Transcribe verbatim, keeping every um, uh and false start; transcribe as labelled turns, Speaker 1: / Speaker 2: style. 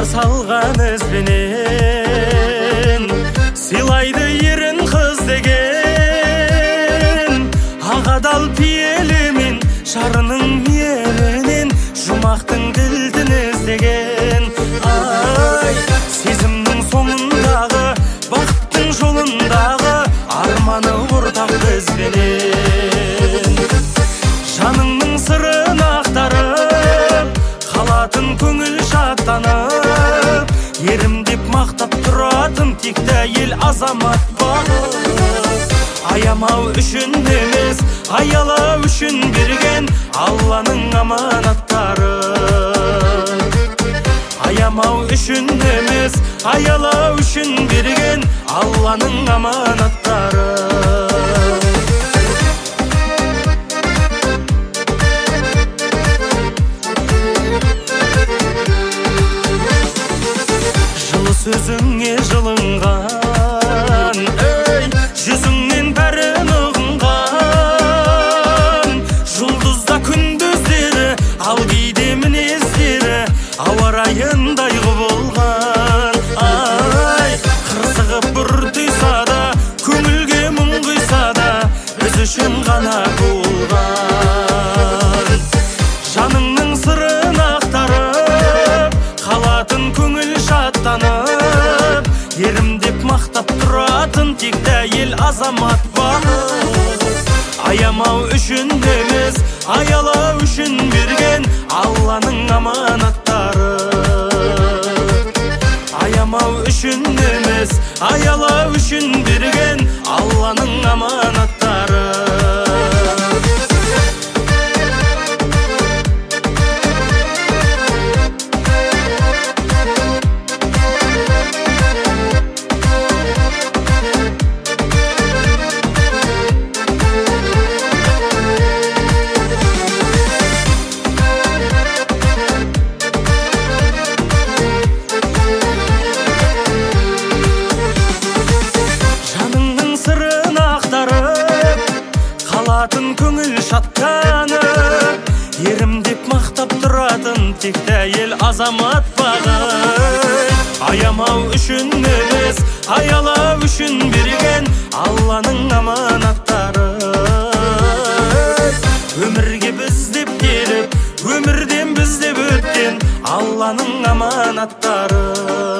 Speaker 1: қарсы алған ізбенен, сыйлайды ерін қыз деген. Ағадал пиелімен жарының мейірінен, жұмақтың кілтін іздеген. Ай, сезімнің соңындағы, бақыттың жолындағы, арманы ортақ бізбенен. Жаныңның сырын ақтарып, қалатын көңіл шаттанып, ерім деп мақтап тұратын текті әйел азамат бағып. Аямау үшін емес, аялау үшін берген Алланың аманаттары. Аямау үшін емес, аялау үшін берген Алланың аманаттары. Жылы сөзіңе жылынған, өй, жүзіңнен бәрін ұғынған. Жұлдызда күндіздері, ал кейде мінездері ауа райындай болған. Ай, қырсығып бір түйса да, көңілге мұң құйса да, біз үшін ғана болған. Жаныңның сырын ақтарып, қалатын көңіл шаттанып, ерім деп мақтап тұратын текті әйел азамат бағып. Аямау үшін емес, аялау үшін берген Алланың аманаттары. Аямау үшін емес, аялау үшін берген Алланың аманаттары. Қалатын көңіл шаттанып, ерім деп мақтап тұратын текті әйел азамат бағып. Аямау үшін емес, аялау үшін берген Алланың аманаттары. Өмірге біз деп келіп, өмірден біз деп өткен Алланың аманаттары.